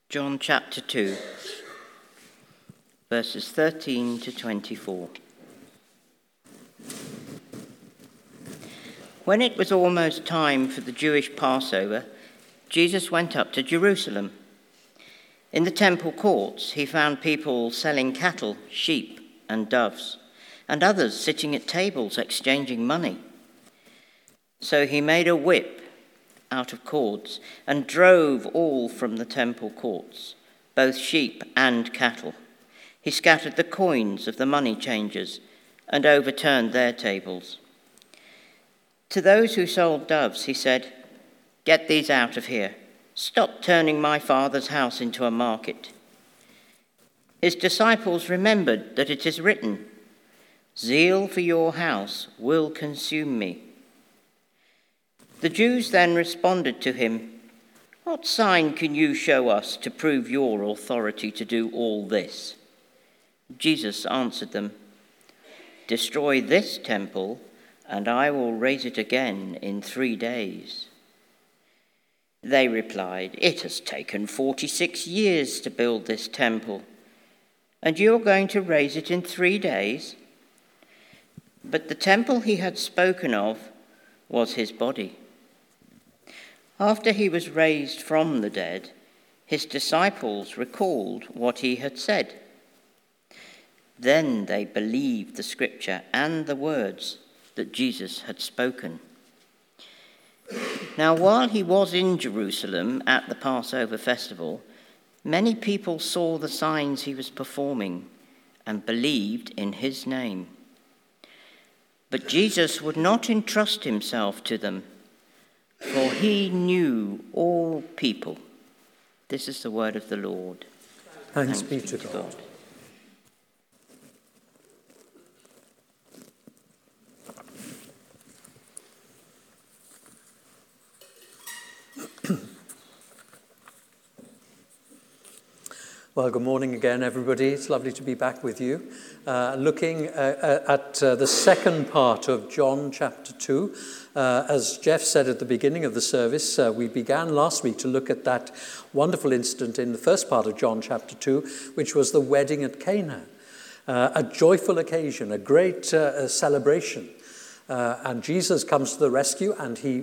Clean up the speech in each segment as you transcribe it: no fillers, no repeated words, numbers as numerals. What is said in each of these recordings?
John chapter 2, verses 13 to 24. When it was almost time for the Jewish Passover, Jesus went up to Jerusalem. In the temple courts, he found people selling cattle, sheep, and doves, and others sitting at tables exchanging money. So he made a whip out of cords and drove all from the temple courts, both sheep and cattle. He scattered the coins of the money changers and overturned their tables. To those who sold doves, he said, "Get these out of here. Stop turning my Father's house into a market." His disciples remembered that it is written, "Zeal for your house will consume me." The Jews then responded to him, "What sign can you show us to prove your authority to do all this?" Jesus answered them, "Destroy this temple, and I will raise it again in 3 days." They replied, "It has taken 46 years to build this temple, and you are going to raise it in 3 days?" But the temple he had spoken of was his body. After he was raised from the dead, his disciples recalled what he had said. Then they believed the scripture and the words that Jesus had spoken. Now, while he was in Jerusalem at the Passover festival, many people saw the signs he was performing and believed in his name. But Jesus would not entrust himself to them, for he knew all people. This is the word of the Lord. Thanks be to God. Well, good morning again, everybody. It's lovely to be back with you. Looking at the second part of John chapter 2. As Jeff said at the beginning of the service, we began last week to look at that wonderful incident in the first part of John chapter 2, which was the wedding at Cana. A joyful occasion, a great celebration. And Jesus comes to the rescue, and he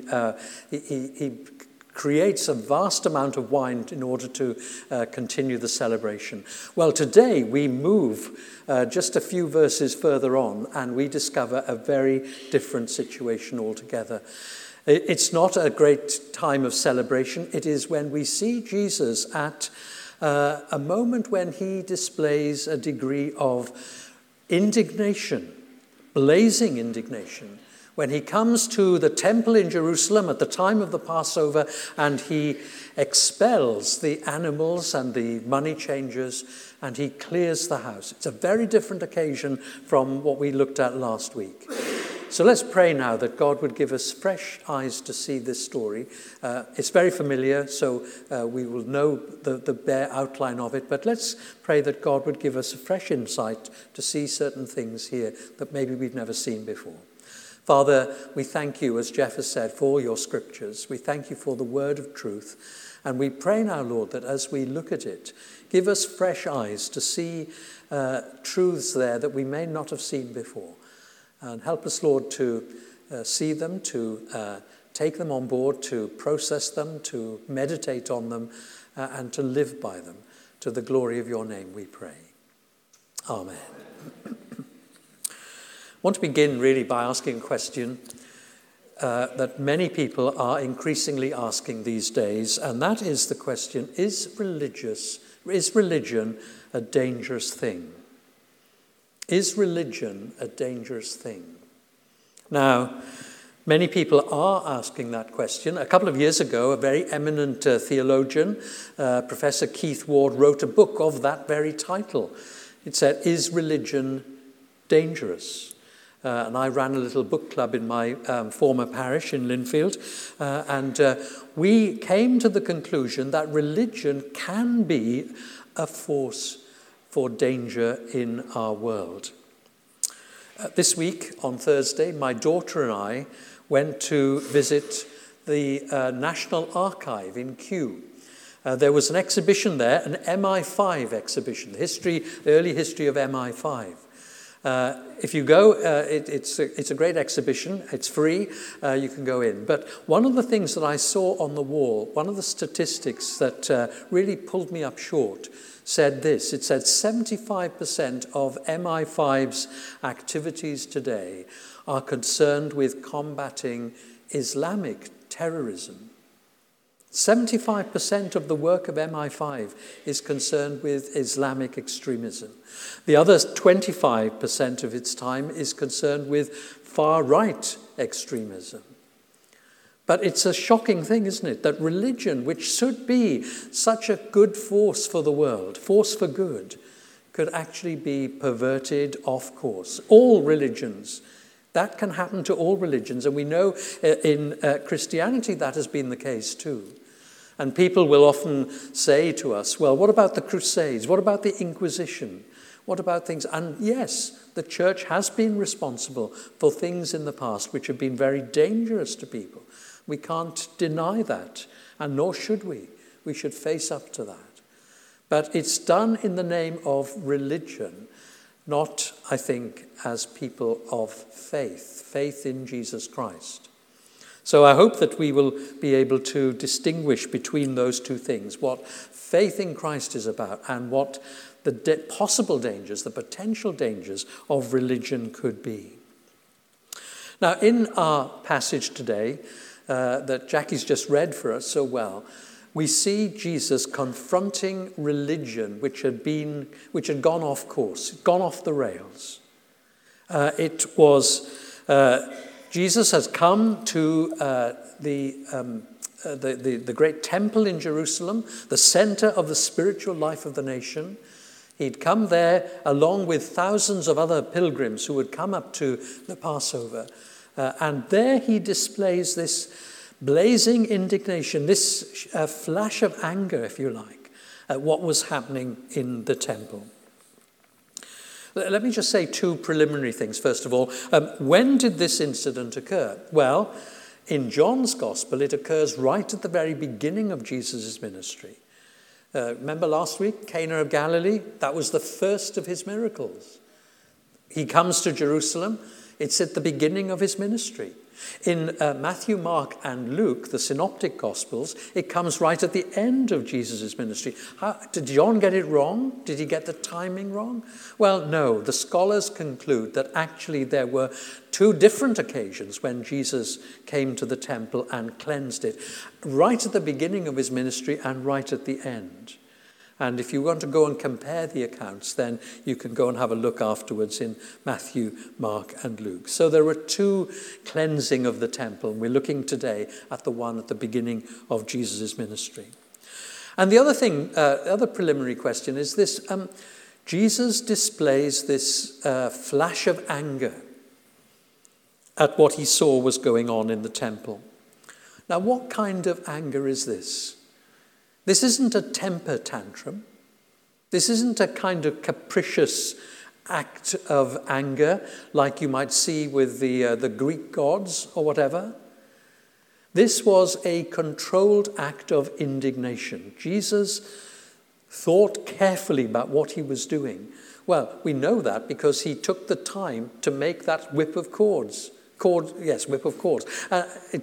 creates a vast amount of wine in order to continue the celebration. Well, today we move just a few verses further on, and we discover a very different situation altogether. It's not a great time of celebration. It is when we see Jesus at a moment when he displays a degree of indignation, blazing indignation, when he comes to the temple in Jerusalem at the time of the Passover and he expels the animals and the money changers and he clears the house. It's a very different occasion from what we looked at last week. So let's pray now that God would give us fresh eyes to see this story. It's very familiar, so we will know the bare outline of it, but let's pray that God would give us a fresh insight to see certain things here that maybe we've never seen before. Father, we thank you, as Jeff has said, for your scriptures. We thank you for the word of truth. And we pray now, Lord, that as we look at it, give us fresh eyes to see truths there that we may not have seen before. And help us, Lord, to see them, to take them on board, to process them, to meditate on them, and to live by them. To the glory of your name, we pray. Amen. I want to begin really by asking a question that many people are increasingly asking these days, and that is the question, is religion a dangerous thing? Is religion a dangerous thing? Now, many people are asking that question. A couple of years ago, a very eminent theologian, Professor Keith Ward, wrote a book of that very title. It said, "Is religion dangerous?" And I ran a little book club in my former parish in Linfield. And we came to the conclusion that religion can be a force for danger in our world. This week, on Thursday, my daughter and I went to visit the National Archive in Kew. There was an exhibition there, an MI5 exhibition, the early history of MI5. If you go, it's a great exhibition. It's free. You can go in. But one of the things that I saw on the wall, one of the statistics that really pulled me up short, said this. It said 75% of MI5's activities today are concerned with combating Islamic terrorism. 75% of the work of MI5 is concerned with Islamic extremism. The other 25% of its time is concerned with far-right extremism. But it's a shocking thing, isn't it, that religion, which should be such a good force for the world, force for good, could actually be perverted off course. All religions. That can happen to all religions. And we know in Christianity that has been the case too. And people will often say to us, well, what about the Crusades? What about the Inquisition? What about things? And yes, the church has been responsible for things in the past which have been very dangerous to people. We can't deny that, and nor should we. We should face up to that. But it's done in the name of religion, not, I think, as people of faith in Jesus Christ. So I hope that we will be able to distinguish between those two things, what faith in Christ is about and what the possible dangers, the potential dangers of religion could be. Now, in our passage today that Jackie's just read for us so well, we see Jesus confronting religion which had gone off course, gone off the rails. Jesus has come to the great temple in Jerusalem, the center of the spiritual life of the nation. He'd come there along with thousands of other pilgrims who would come up to the Passover. And there he displays this blazing indignation, this flash of anger, if you like, at what was happening in the temple. Let me just say two preliminary things, first of all. When did this incident occur? Well, in John's Gospel, it occurs right at the very beginning of Jesus' ministry. Remember last week, Cana of Galilee? That was the first of his miracles. He comes to Jerusalem. It's at the beginning of his ministry. In Matthew, Mark, and Luke, the synoptic Gospels, it comes right at the end of Jesus' ministry. Did John get it wrong? Did he get the timing wrong? Well, no. The scholars conclude that actually there were two different occasions when Jesus came to the temple and cleansed it. Right at the beginning of his ministry and right at the end. And if you want to go and compare the accounts, then you can go and have a look afterwards in Matthew, Mark, and Luke. So there were two cleansing of the temple, and we're looking today at the one at the beginning of Jesus' ministry. And the other thing, other preliminary question is this. Jesus displays this flash of anger at what he saw was going on in the temple. Now, what kind of anger is this? This isn't a temper tantrum. This isn't a kind of capricious act of anger like you might see with the Greek gods or whatever. This was a controlled act of indignation. Jesus thought carefully about what he was doing. Well, we know that because he took the time to make that whip of cords. Whip of cords. It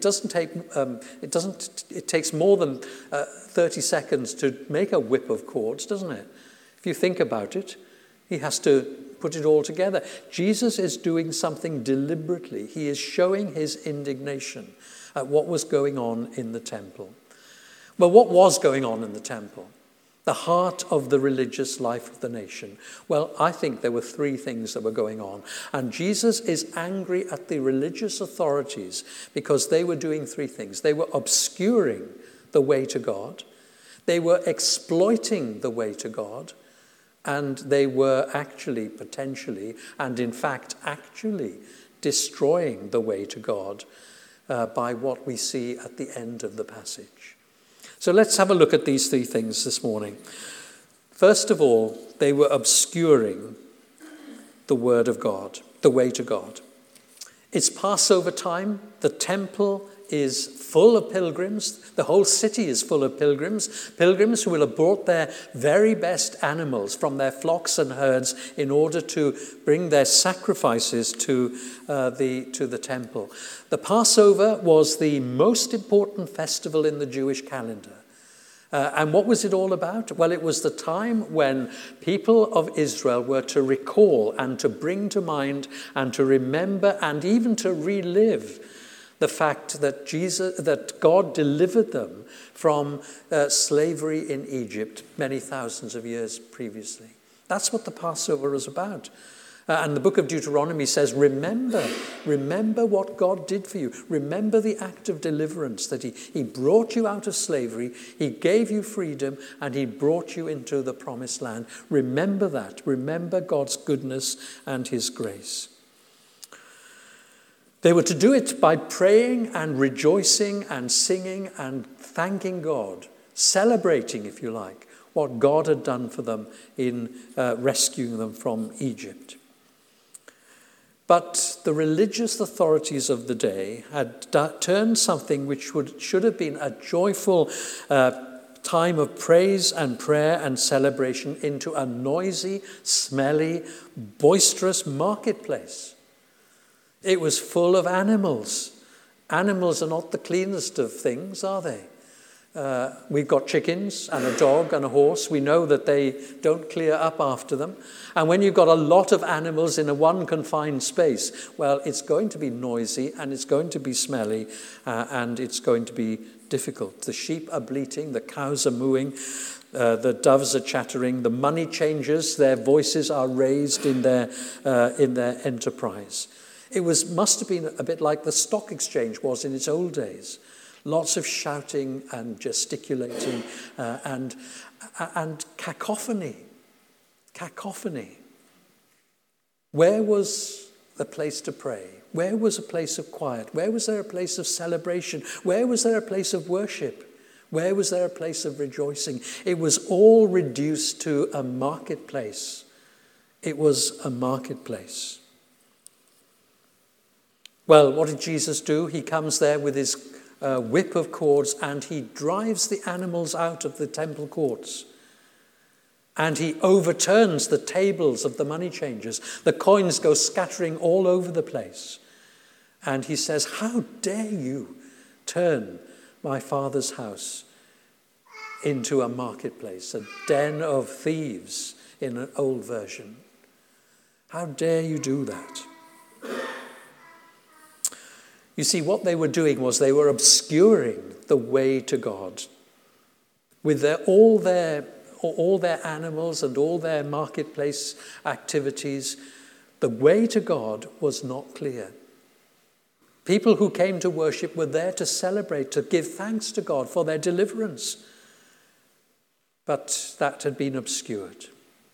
takes more than 30 seconds to make a whip of cords, doesn't it? If you think about it, he has to put it all together. Jesus is doing something deliberately. He is showing his indignation at what was going on in the temple. Well, what was going on in the temple? The heart of the religious life of the nation. Well, I think there were three things that were going on. And Jesus is angry at the religious authorities because they were doing three things. They were obscuring the way to God. They were exploiting the way to God. And they were actually, potentially, and in fact, actually destroying the way to God by what we see at the end of the passage. So let's have a look at these three things this morning. First of all, they were obscuring the word of God, the way to God. It's Passover time. The temple is full of pilgrims. The whole city is full of pilgrims. Pilgrims who will have brought their very best animals from their flocks and herds in order to bring their sacrifices to the temple. The Passover was the most important festival in the Jewish calendar. And what was it all about? Well, it was the time when people of Israel were to recall and to bring to mind and to remember and even to relive the fact that God delivered them from slavery in Egypt many thousands of years previously. That's what the Passover was about. And the book of Deuteronomy says, remember what God did for you. Remember the act of deliverance, that he brought you out of slavery, he gave you freedom, and he brought you into the promised land. Remember that. Remember God's goodness and his grace. They were to do it by praying and rejoicing and singing and thanking God, celebrating, if you like, what God had done for them in rescuing them from Egypt. But the religious authorities of the day had turned something which should have been a joyful time of praise and prayer and celebration into a noisy, smelly, boisterous marketplace. It was full of animals. Animals are not the cleanest of things, are they? We've got chickens and a dog and a horse. We know that they don't clear up after them. And when you've got a lot of animals in a one confined space, well, it's going to be noisy and it's going to be smelly and it's going to be difficult. The sheep are bleating, the cows are mooing, the doves are chattering, the money changers, their voices are raised in their enterprise. It must have been a bit like the stock exchange was in its old days. Lots of shouting and gesticulating and cacophony. Cacophony. Where was the place to pray? Where was a place of quiet? Where was there a place of celebration? Where was there a place of worship? Where was there a place of rejoicing? It was all reduced to a marketplace. It was a marketplace. Well, what did Jesus do? He comes there with his whip of cords and he drives the animals out of the temple courts. And he overturns the tables of the money changers. The coins go scattering all over the place. And he says, "How dare you turn my Father's house into a marketplace, a den of thieves in an old version? How dare you do that?" You see, what they were doing was they were obscuring the way to God. With all their animals and all their marketplace activities, the way to God was not clear. People who came to worship were there to celebrate, to give thanks to God for their deliverance. But that had been obscured.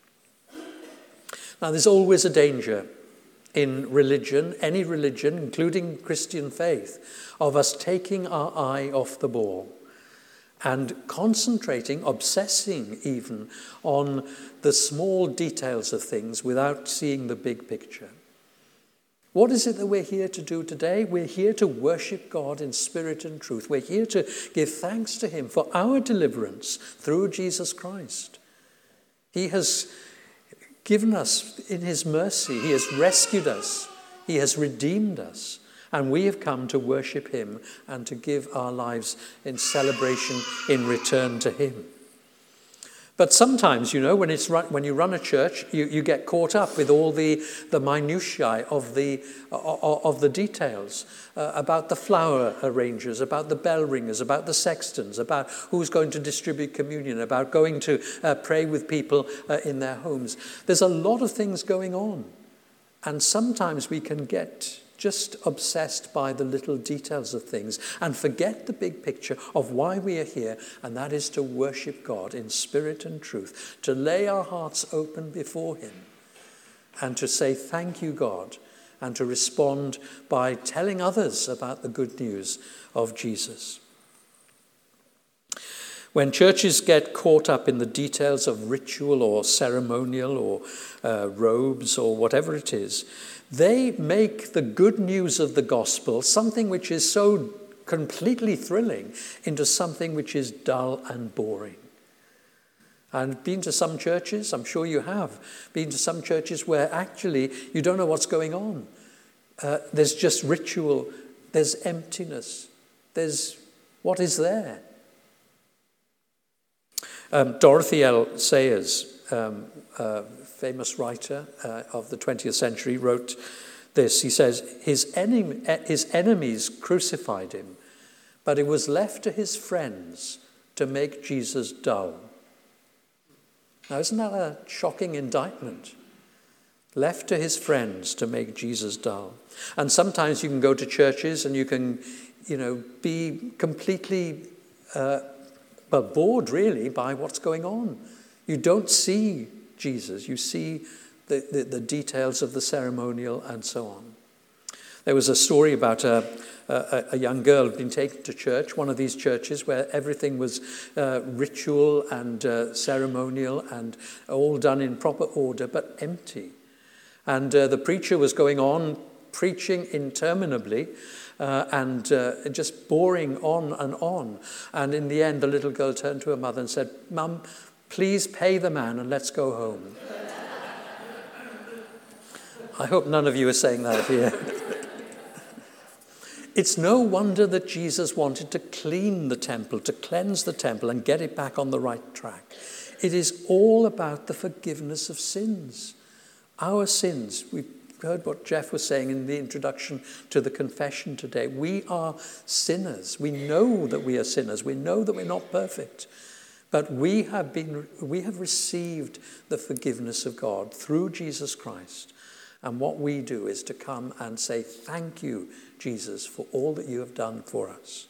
Now, there's always a danger in religion, any religion, including Christian faith, of us taking our eye off the ball and concentrating, obsessing even, on the small details of things without seeing the big picture. What is it that we're here to do today? We're here to worship God in spirit and truth. We're here to give thanks to him for our deliverance through Jesus Christ. He has given us in his mercy. He has rescued us. He has redeemed us. And we have come to worship him and to give our lives in celebration in return to him. But sometimes, you know, when you run a church, you get caught up with all the minutiae of the details about the flower arrangers, about the bell ringers, about the sextons, about who's going to distribute communion, about going to pray with people in their homes. There's a lot of things going on, and sometimes we can get just obsessed by the little details of things and forget the big picture of why we are here, and that is to worship God in spirit and truth, to lay our hearts open before him and to say thank you, God, and to respond by telling others about the good news of Jesus. When churches get caught up in the details of ritual or ceremonial or robes or whatever it is, They make the good news of the gospel, something which is so completely thrilling, into something which is dull and boring. And been to some churches, I'm sure you have, been to some churches where actually you don't know what's going on. There's just ritual, there's emptiness, there's what is there. Dorothy L. Sayers, famous writer of the 20th century, wrote this. He says, his enemies crucified him, but it was left to his friends to make Jesus dull. Now, isn't that a shocking indictment? Left to his friends to make Jesus dull. And sometimes you can go to churches and you can, be completely bored, really, by what's going on. You don't see Jesus. You see the details of the ceremonial and so on. There was a story about a young girl who had been taken to church, one of these churches where everything was ritual and ceremonial and all done in proper order, but empty. And the preacher was going on preaching interminably and just boring on and on. And in the end, the little girl turned to her mother and said, "Mum, please pay the man and let's go home." I hope none of you are saying that here. It's no wonder that Jesus wanted to clean the temple, to cleanse the temple and get it back on the right track. It is all about the forgiveness of sins. Our sins. We heard what Jeff was saying in the introduction to the confession today. We are sinners. We know that we are sinners. We know that we're not perfect. But we have received the forgiveness of God through Jesus Christ. And what we do is to come and say, "Thank you, Jesus, for all that you have done for us."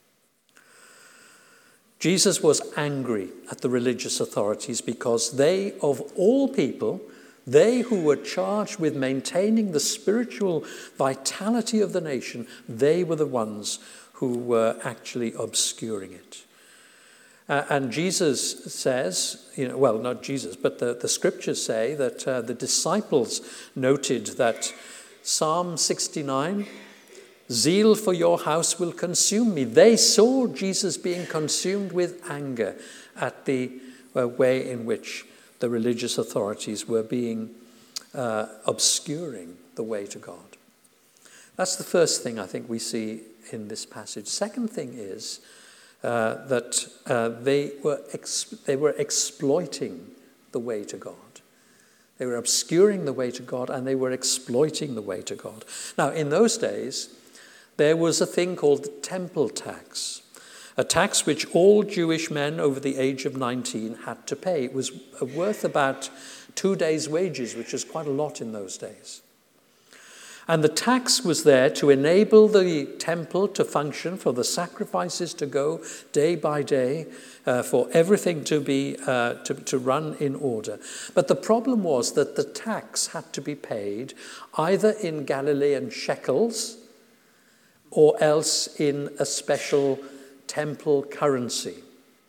Jesus was angry at the religious authorities because they, of all people, they who were charged with maintaining the spiritual vitality of the nation, they were the ones who were actually obscuring it. And Jesus says, not Jesus, but the scriptures say that the disciples noted that Psalm 69, "Zeal for your house will consume me." They saw Jesus being consumed with anger at the way in which the religious authorities were being obscuring the way to God. That's the first thing I think we see in this passage. Second thing is that they were exploiting the way to God. They were obscuring the way to God and they were exploiting the way to God. Now, in those days, there was a thing called the temple tax, a tax which all Jewish men over the age of 19 had to pay. It was worth about 2 days' wages, which was quite a lot in those days. And the tax was there to enable the temple to function, for the sacrifices to go day by day, for everything to be to run in order. But the problem was that the tax had to be paid either in Galilean shekels or else in a special temple currency.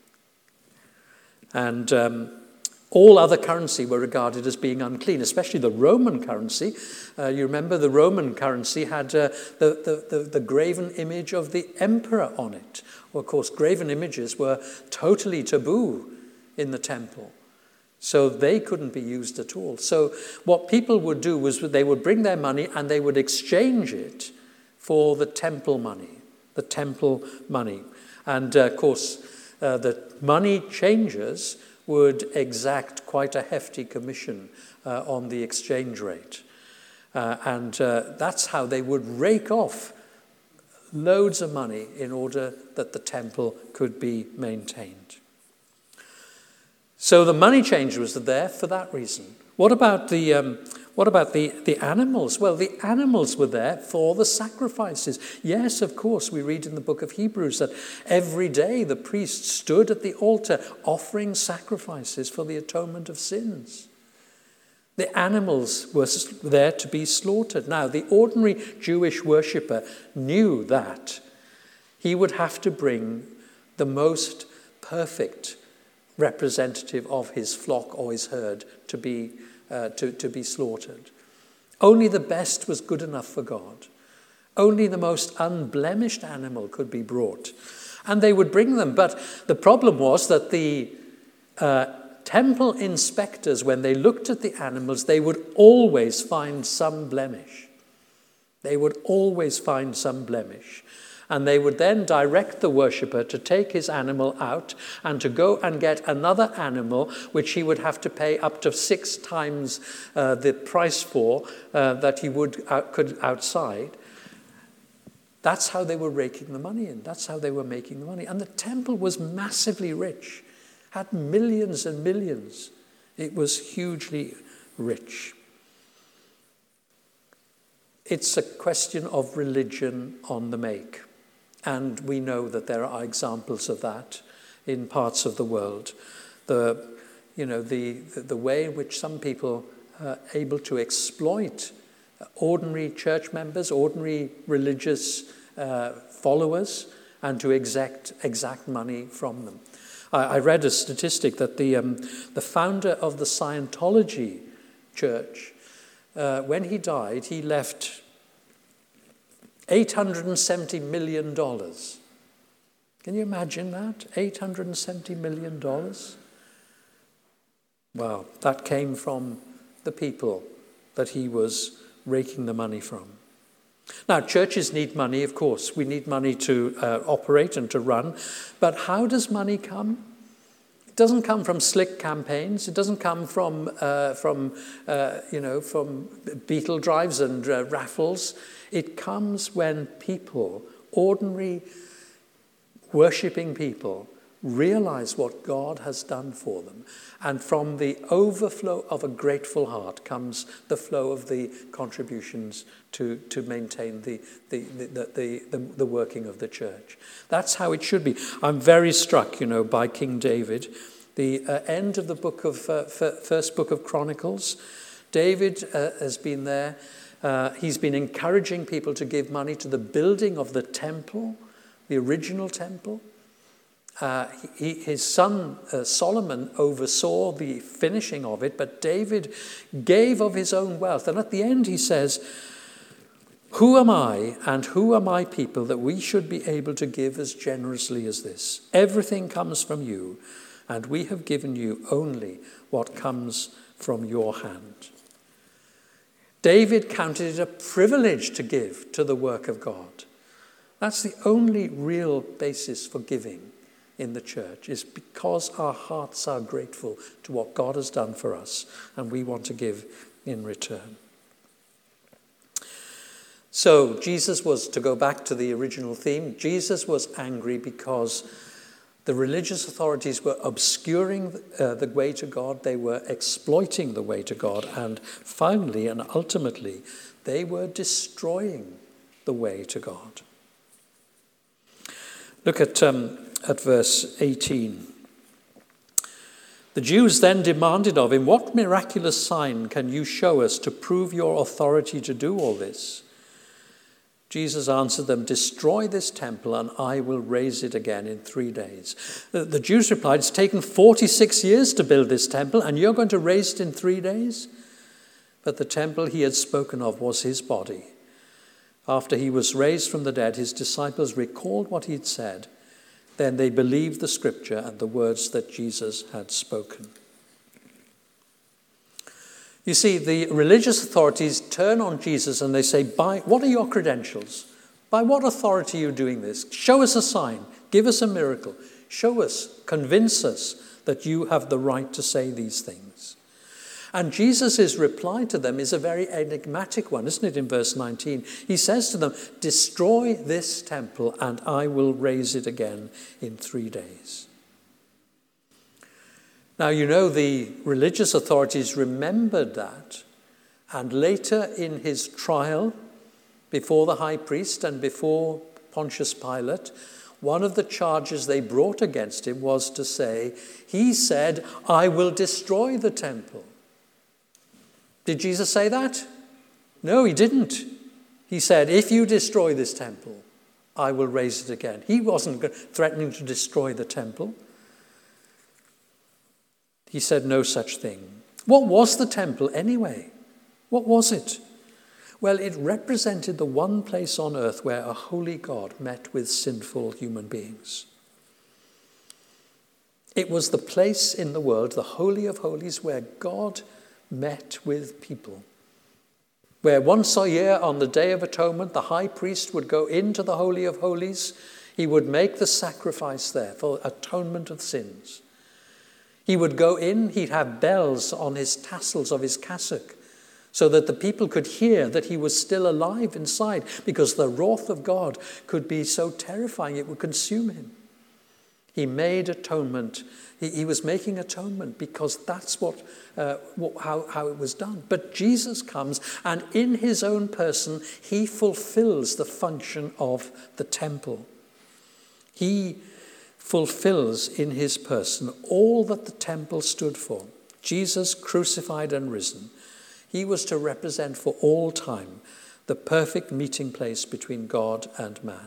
And all other currency were regarded as being unclean, especially the Roman currency. You remember the Roman currency had the graven image of the emperor on it. Well, of course, graven images were totally taboo in the temple. So they couldn't be used at all. So what people would do was they would bring their money and they would exchange it for the temple money. And of course, the money changers would exact quite a hefty commission on the exchange rate. And that's how they would rake off loads of money in order that the temple could be maintained. So the money changers were there for that reason. What about the animals? Well, the animals were there for the sacrifices. Yes, of course, we read in the book of Hebrews that every day the priest stood at the altar offering sacrifices for the atonement of sins. The animals were there to be slaughtered. Now, the ordinary Jewish worshipper knew that he would have to bring the most perfect representative of his flock or his herd to be slaughtered. Only the best was good enough for God. Only the most unblemished animal could be brought. And they would bring them. But the problem was that the temple inspectors, when they looked at the animals, they would always find some blemish. They would always find some blemish. And they would then direct the worshipper to take his animal out and to go and get another animal, which he would have to pay up to 6 times the price for that he could outside. That's how they were raking the money in. That's how they were making the money. And the temple was massively rich, had millions and millions. It was hugely rich. It's a question of religion on the make. And we know that there are examples of that in parts of the world. The way in which some people are able to exploit ordinary church members, ordinary religious followers, and to exact money from them. I read a statistic that the founder of the Scientology church, when he died, he left $870 million. Can you imagine that? $870 million? Wow, that came from the people that he was raking the money from. Now, churches need money, of course. We need money to operate and to run. But how does money come? It doesn't come from slick campaigns. It doesn't come from beetle drives and raffles. It comes when people, ordinary worshipping people, realize what God has done for them. And from the overflow of a grateful heart comes the flow of the contributions to maintain the working of the church. That's how it should be. I'm very struck, by King David. The end of the first book of Chronicles, David has been there. He's been encouraging people to give money to the building of the temple, the original temple. His son Solomon oversaw the finishing of it, but David gave of his own wealth. And at the end he says, "Who am I and who are my people that we should be able to give as generously as this? Everything comes from you, and we have given you only what comes from your hand." David counted it a privilege to give to the work of God. That's the only real basis for giving in the church, is because our hearts are grateful to what God has done for us, and we want to give in return. So Jesus was, to go back to the original theme, Jesus was angry because the religious authorities were obscuring the way to God. They were exploiting the way to God. And finally and ultimately, they were destroying the way to God. Look at verse 18. The Jews then demanded of him, "What miraculous sign can you show us to prove your authority to do all this?" Jesus answered them, "Destroy this temple and I will raise it again in 3 days." The Jews replied, "It's taken 46 years to build this temple and you're going to raise it in 3 days?" But the temple he had spoken of was his body. After he was raised from the dead, his disciples recalled what he had said. Then they believed the scripture and the words that Jesus had spoken. You see, the religious authorities turn on Jesus and they say, "What are your credentials? By what authority are you doing this? Show us a sign. Give us a miracle. Show us, convince us that you have the right to say these things." And Jesus' reply to them is a very enigmatic one, isn't it, in verse 19? He says to them, "Destroy this temple and I will raise it again in 3 days." Now, the religious authorities remembered that, and later in his trial before the high priest and before Pontius Pilate, one of the charges they brought against him was to say, he said, "I will destroy the temple." Did Jesus say that? No, he didn't. He said, "If you destroy this temple, I will raise it again." He wasn't threatening to destroy the temple. He said no such thing. What was the temple anyway? What was it? Well, it represented the one place on earth where a holy God met with sinful human beings. It was the place in the world, the Holy of Holies, where God met with people. Where once a year on the Day of Atonement, the high priest would go into the Holy of Holies. He would make the sacrifice there for atonement of sins. He would go in, he'd have bells on his tassels of his cassock, so that the people could hear that he was still alive inside, because the wrath of God could be so terrifying it would consume him. He made atonement. He was making atonement because that's how it was done. But Jesus comes, and in his own person, he fulfills the function of the temple. He fulfills in his person all that the temple stood for. Jesus crucified and risen. He was to represent for all time the perfect meeting place between God and man.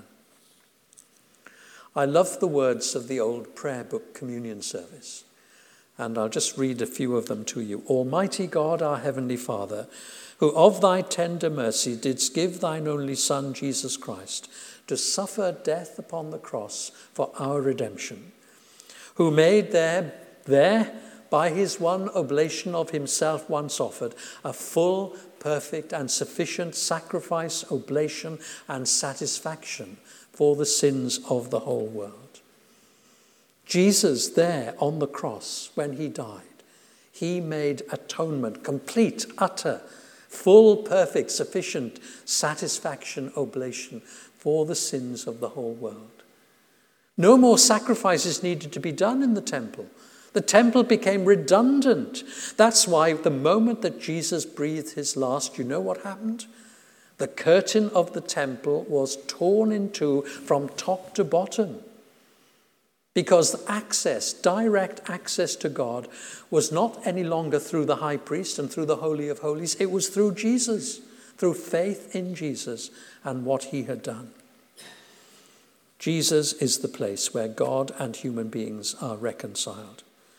I love the words of the old prayer book communion service, and I'll just read a few of them to you. Almighty God, our heavenly Father, who of thy tender mercy didst give thine only Son, Jesus Christ, to suffer death upon the cross for our redemption, who made there by his one oblation of himself once offered, a full, perfect, and sufficient sacrifice, oblation, and satisfaction for the sins of the whole world. Jesus there on the cross, when he died, he made atonement, complete, utter, full, perfect, sufficient satisfaction, oblation for the sins of the whole world. No more sacrifices needed to be done in the temple. The temple became redundant. That's why the moment that Jesus breathed his last, you know what happened? The curtain of the temple was torn in two from top to bottom, because direct access to God was not any longer through the high priest and through the Holy of Holies. It was through Jesus, through faith in Jesus and what he had done. Jesus is the place where God and human beings are reconciled.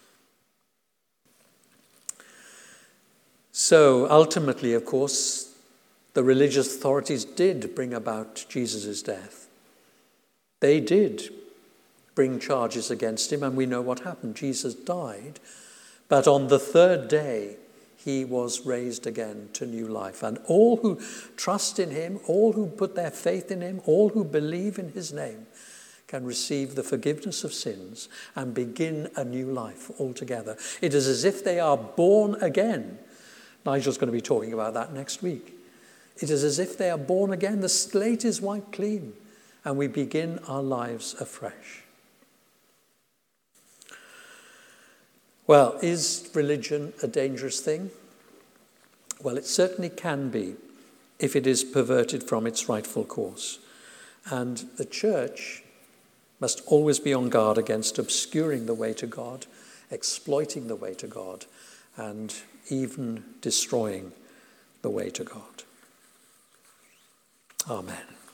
So ultimately, of course, the religious authorities did bring about Jesus' death. They did bring charges against him, and we know what happened. Jesus died, but on the third day, he was raised again to new life. And all who trust in him, all who put their faith in him, all who believe in his name, can receive the forgiveness of sins and begin a new life altogether. It is as if they are born again. Nigel's going to be talking about that next week. It is as if they are born again. The slate is wiped clean, and we begin our lives afresh. Well, is religion a dangerous thing? Well, it certainly can be if it is perverted from its rightful course. And the church must always be on guard against obscuring the way to God, exploiting the way to God, and even destroying the way to God. Amen.